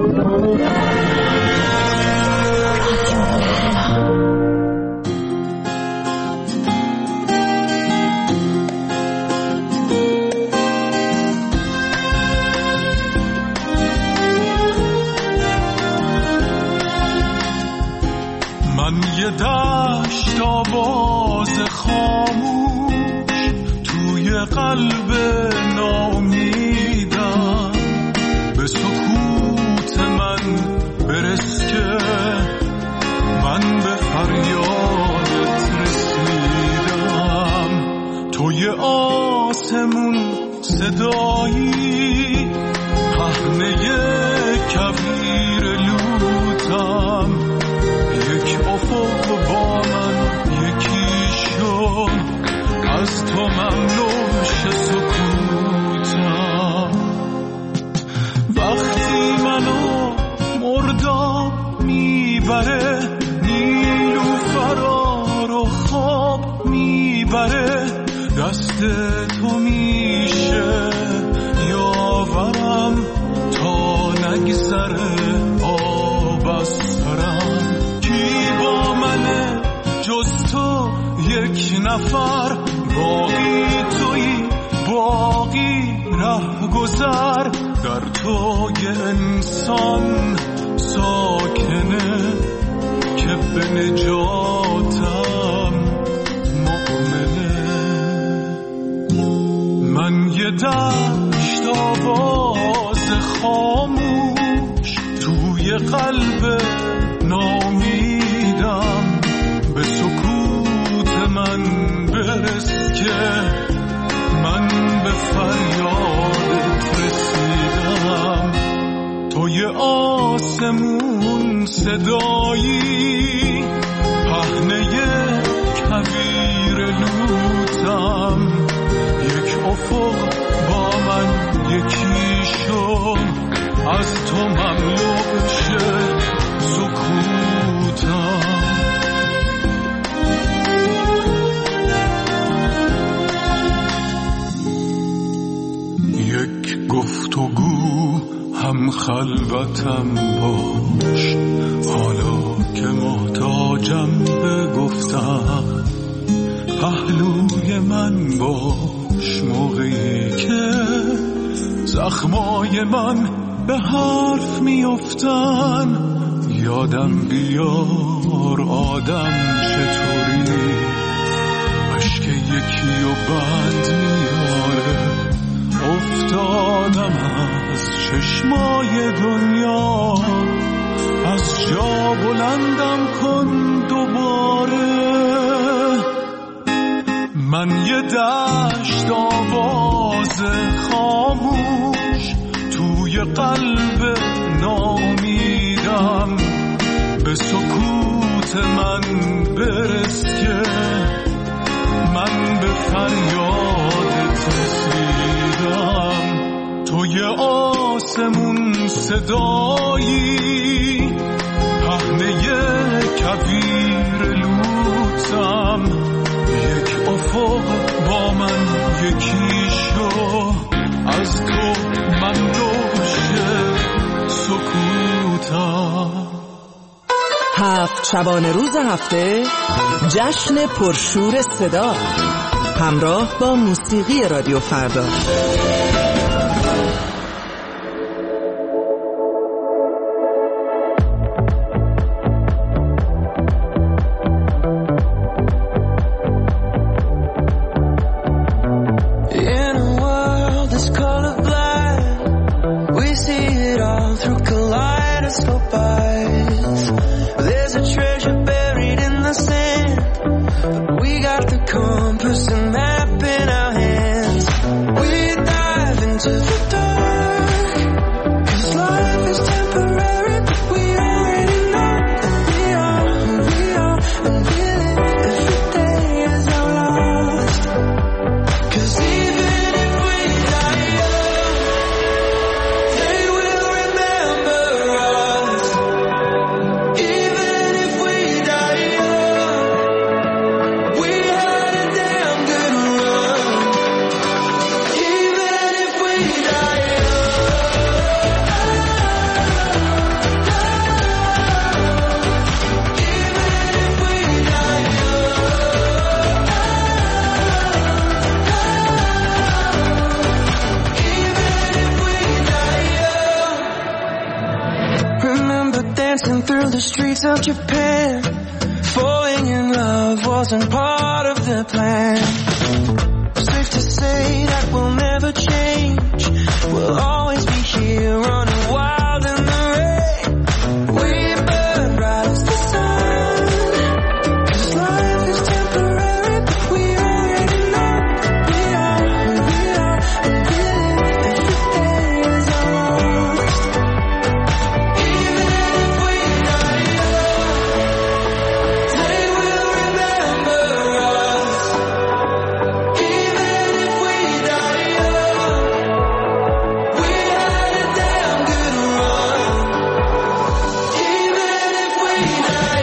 من یه دشت آواز خاموش توی قلب ناامیدم، به سکوت من برس که من به فریادت رسیدم. توی آسمون صدایی پهنه کویر لوتم، یک افق با من یکی شد، از تو ممنوش سکوتم. وقتی منو مرداب میبره، نیلوفرا رو خواب میبره، دست تو میشه یاورم تا نگذره آب از سرم. کی با منه جز تو یک نفر، باقی تویی باقی ره گذر، در تو یه انسان ساکنه که به نجاتم مؤمنه. من یه دشت آواز خاموش توی قلب ناامیدم، به سکوت من برس که من به فریادت رسیدم. توی آسمون صدایی پهنه کویر لوتم، یک افق با من یکی شد، از تو مملو شد سکوتم. یک گفتگو هم خلوتم باش، حالا که محتاجم به گفتم، پهلوی من باش موقعی که زخمای من به حرف میافتن. یادم بیار آدم چطوری اشک یکی و بند میاره، افتادم از چشمای دنیا، از جا بلندم کن دوباره. من یه دشت آواز خاموش توی قلب ناامیدم، به سکوت من برس که من به فریادت رسیدم. توی آسمون صدایی پهنه کویر لوتم، یک افق با من یکی شو، از تو ممنوش سکوتم. 7 شبانه روز هفته جشن پرشور صدا همراه با موسیقی رادیو فردا. dancing through the streets of Japan. Falling in love wasn't part of the plan. Safe to say that we'll never change. We'll always be here running wild in the rain. We burn bright as the sun. 'Cause life is temporary, but we already know we are who we are. And living every day is our last. Even if we die young, they will remember us. Even if we die young, we had a damn good run. Even if we die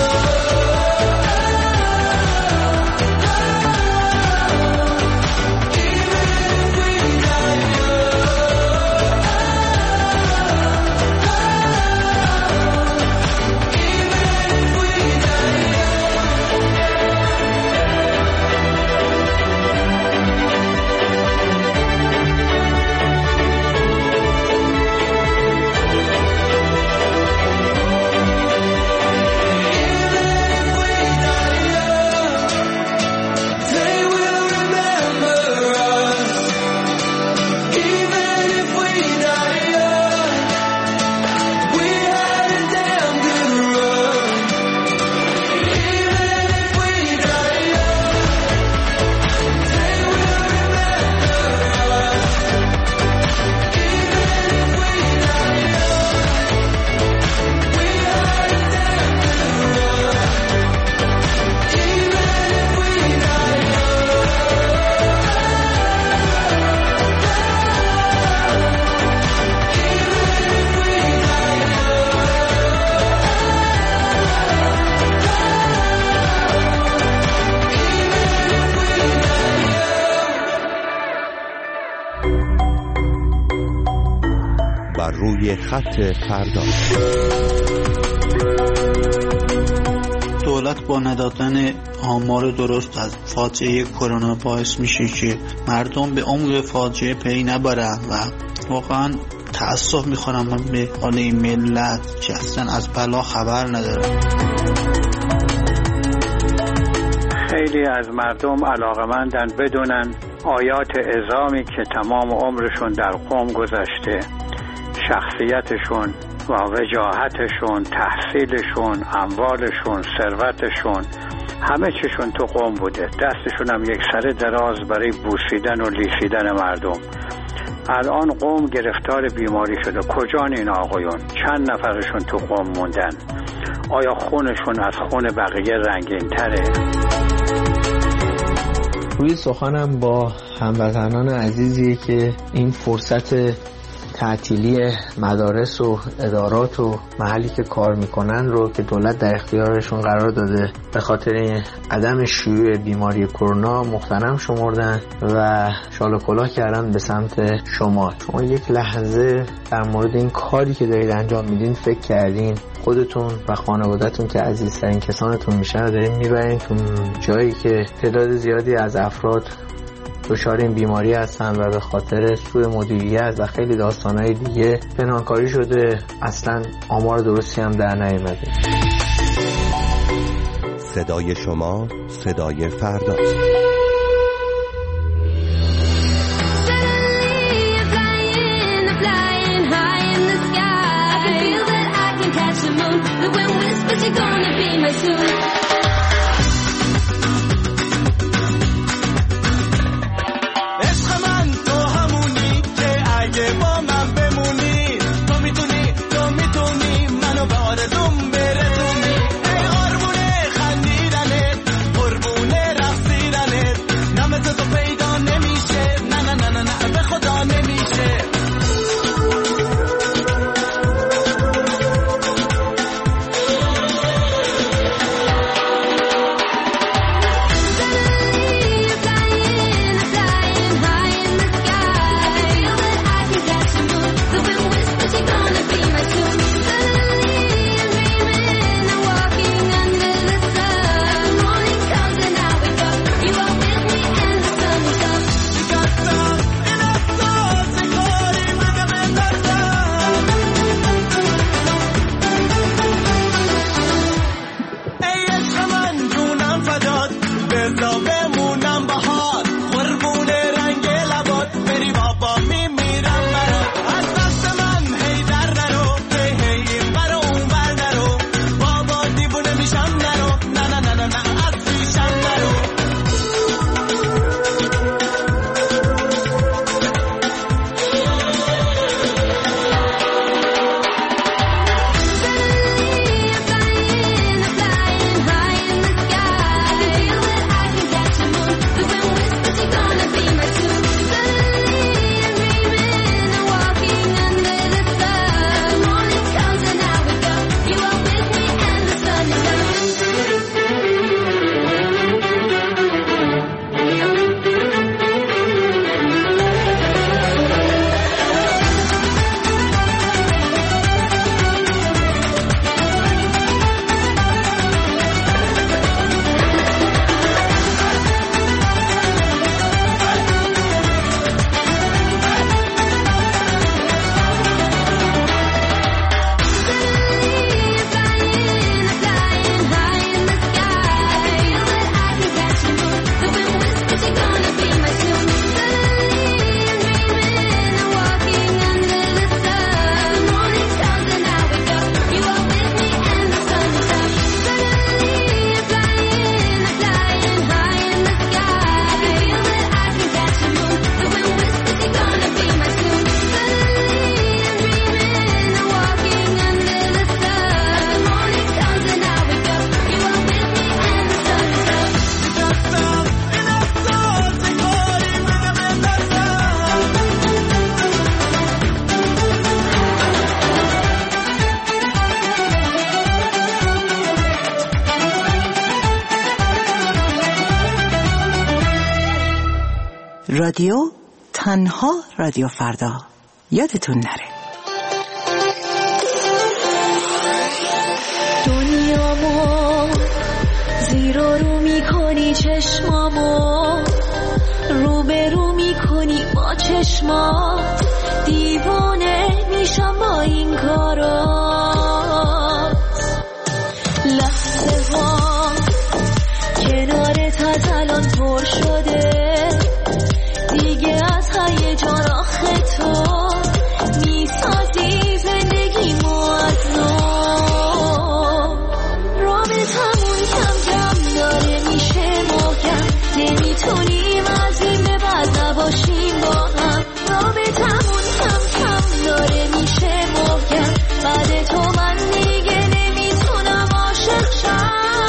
روی خط فردا. دولت با ندادن آمار درست از فاجعه کرونا باعث میشه که مردم به عمق فاجعه پی نبرن و واقعا تأسف میخورم من به حال این ملت که اصلا از بلا خبر ندارن. خیلی از مردم علاقه‌مندن بدونن آیات عظامی که تمام عمرشون در قم گذشته، شخصیتشون و وجاهتشون، تحصیلشون، اموالشون، ثروتشون، همه چیشون تو قم بوده. دستشون هم یک سره دراز برای بوسیدن و لیسیدن مردم. الان قم گرفتار بیماری شده. کجان این آقایون؟ چند نفرشون تو قم موندن؟ آیا خونشون از خون بقیه رنگین تره؟ روی سخنم با هموطنان عزیزی که این فرصت تعطیلی مدارس و ادارات و محلی که کار میکنن رو که دولت در اختیارشون قرار داده به خاطر عدم شیوع بیماری کرونا محترم شمردن و شال و کلاه کردن به سمت شمال. شما یک لحظه در مورد این کاری که دارید انجام میدین فکر کردین خودتون و خانواده‌تون که عزیزترین کسانتون میشن دارین میبرین تو جایی که تعداد زیادی از افراد دچار این بیماری هستن و به خاطر سوء مدیریت و خیلی داستانهای دیگه پنهانکاری شده، اصلا آمار درستی هم در نیامده. صدای شما صدای فرداست. رادیو تنها رادیو فردا. یادتون نره. دنیامو زیر و رو میکنی، چشمامو رو به رو میکنی با چشمات، دیوانه میشم با این کارات. لحظه ها کنارت از الان پر شده، دیگه از هیجان آخه تو میسازی زندگیمو از نو. رابطمون کم کم داره میشه محکم، نمیتونیم از این به بعد نباشیم با هم. رابطمون کم کم داره میشه محکم، بعد تو من دیگه نمیتونم عاشق شم.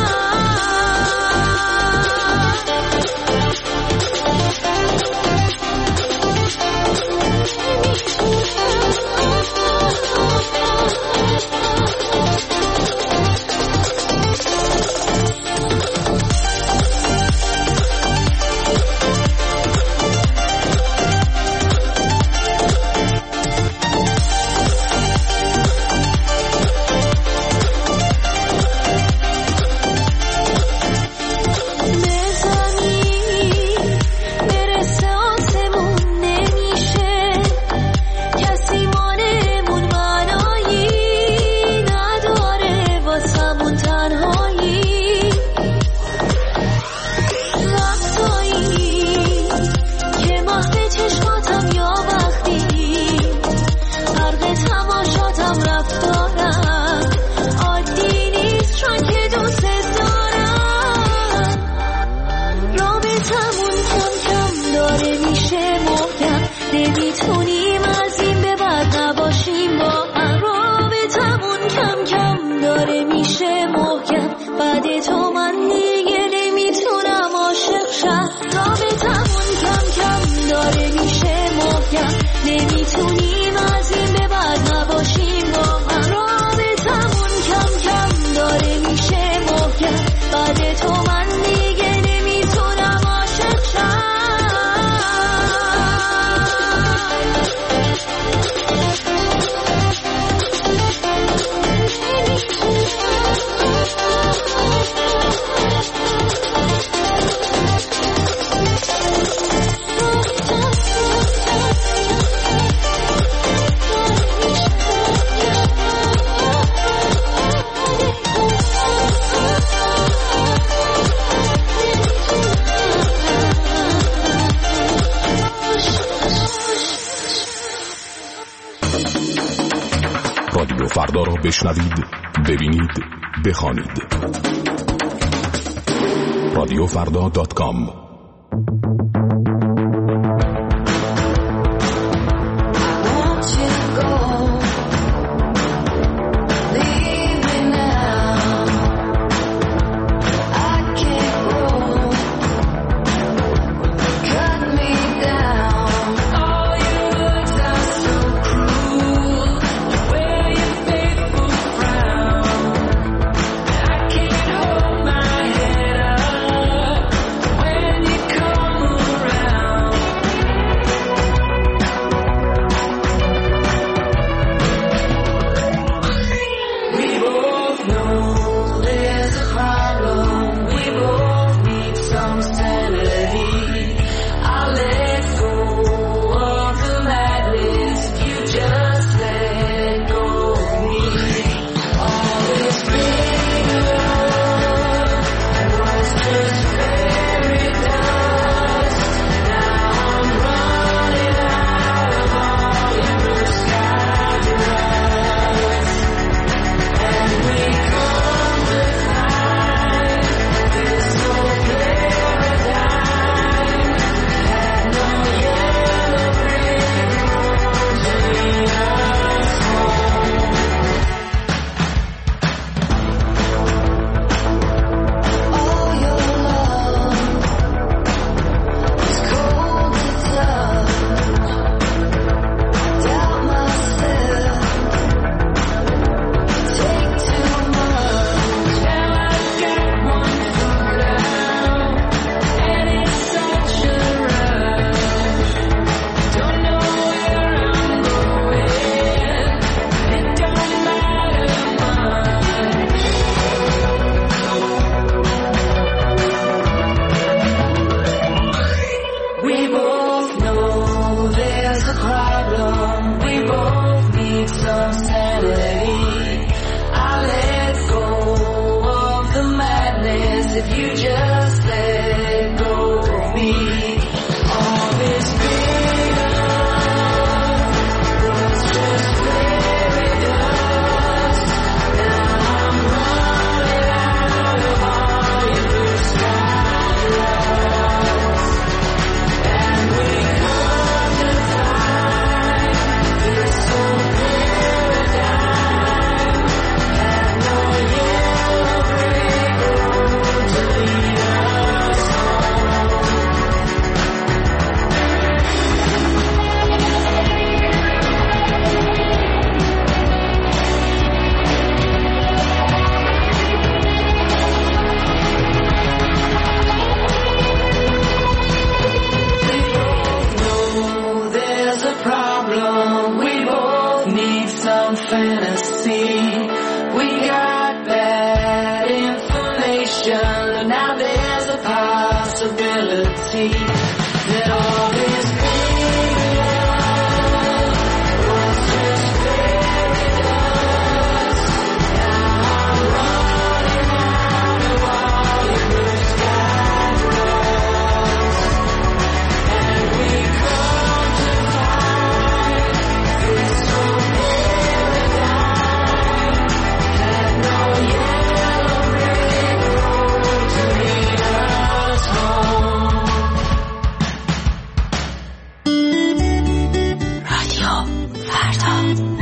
رادیو فردا را بشنوید، ببینید، بخوانید. رادیوفردا.com. reality. I let go of the madness if you just let go of me. All this freedom was just fairy dust. Now I'm running out of all your blue skies, and we come to find this old paradigm had no yellow brick road to lead us home. There's a problem. We both need some fantasy. We got bad information, and now there's a possibility that all this freedom was just fairy dust. Now I'm running out of all your blue sky rust, and we come to find this old paradigm had no yellow brick road to lead us home. رادیو فردا.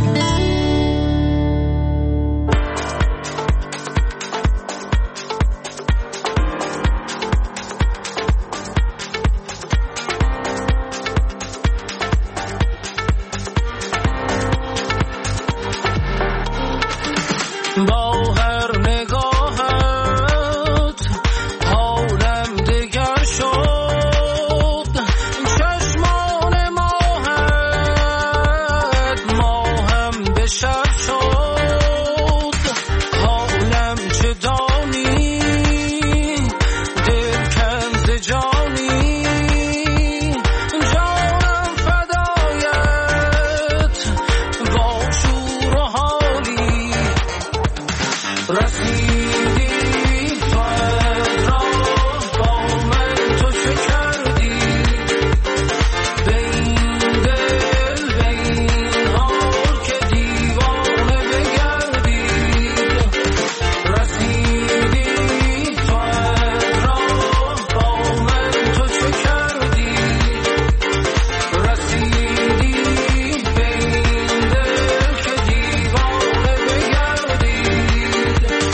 با هر نگاهت حالم دگر شد، چشمان ماهم به شب شد. حالم چه دانی دل کنز جانی، جانم فدایت با شور و حالی. رسیدی تو را با من تو چه کردی؟ به این دل به این حال که دیوانه بگردید. رسیدی تو را با من تو چه کردی؟ رسیدی به این دل که دیوانه بگردید.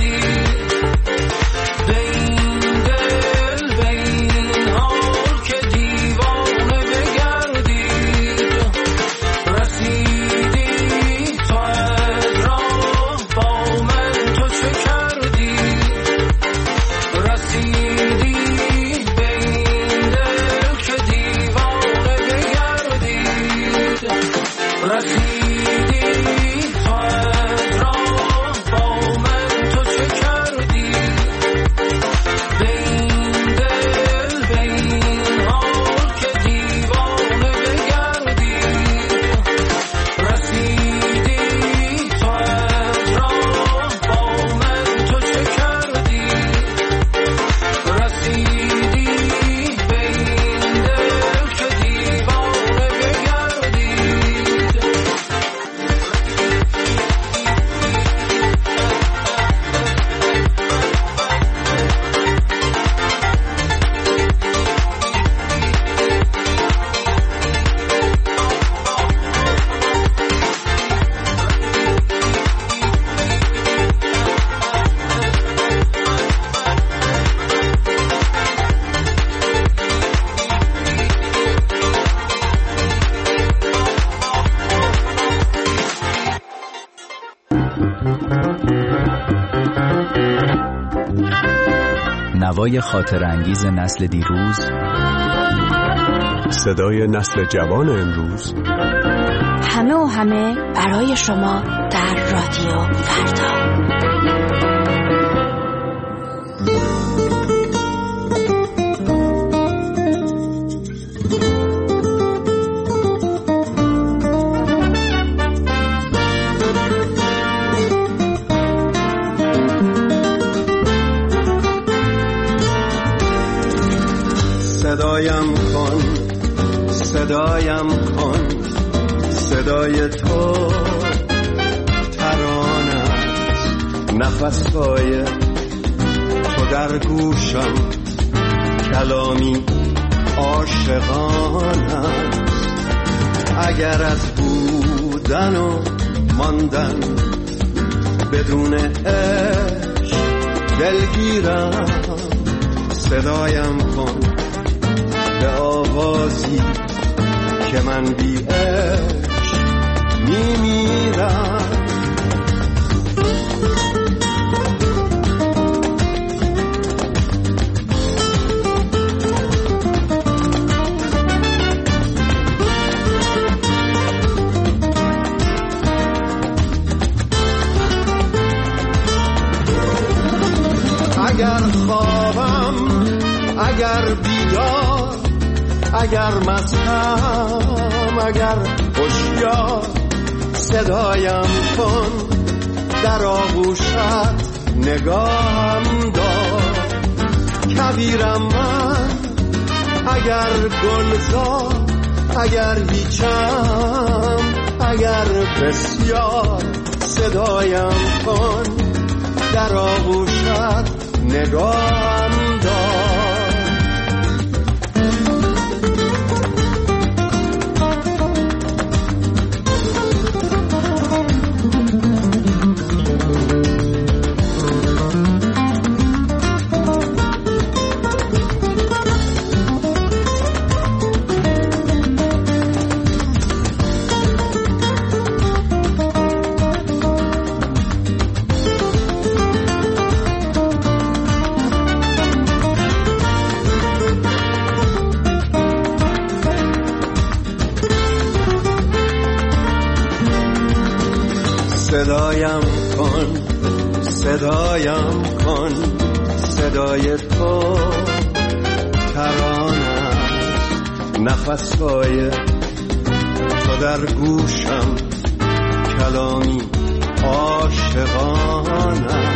که نوای خاطر انگیز نسل دیروز، صدای نسل جوان امروز، همه و همه برای شما در رادیو فردا. صدایم کن، صدایم کن، صدای تو ترانه است، نفس‌های تو در گوشم، کلامی عاشقانه است. اگر از بودن و ماندن بدون عشق دلگیرم، صدایم کن به آوازی که من بی عشق میمیرم. اگر خوابم، اگر بیدار، اگر مستم، اگر هوشیار، صدایم کن در آغوشت نگاهم دار. کبیرم من اگر گلزار، اگر هیچم، اگر بسیار، صدایم کن در آغوشت نگاهم دار. صدایم کن، صدایم کن، صدای تو ترانه است، نفس‌های تو در گوشم، کلامی عاشقانه.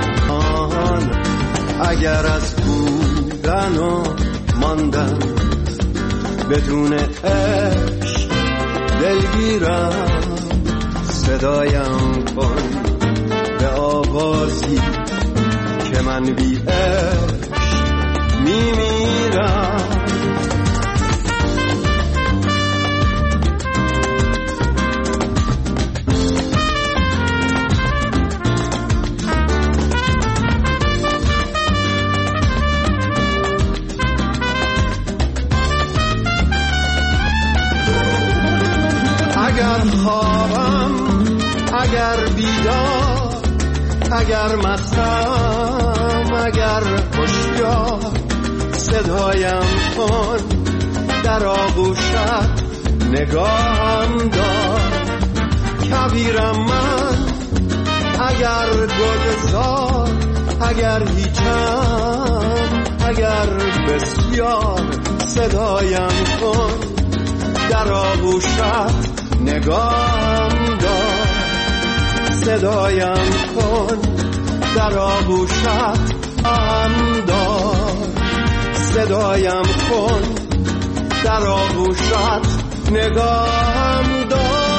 اگر از بودن و ماندن بدون عشق دلگیرم، صدایم کن به آوازی که من بی عشق میمیرم. اگر خوابم، اگر بیدار، اگر مستم، اگر هوشیار، صدایم کن در آغوشت نگاهم دار. کبیرم من اگر گلزار، اگر هیچم، اگر بسیار، صدایم کن در آغوشت نگاهم دار. صدایم کن در آغوشت هم دار. صدایم کن در آغوشت نگاهم دار.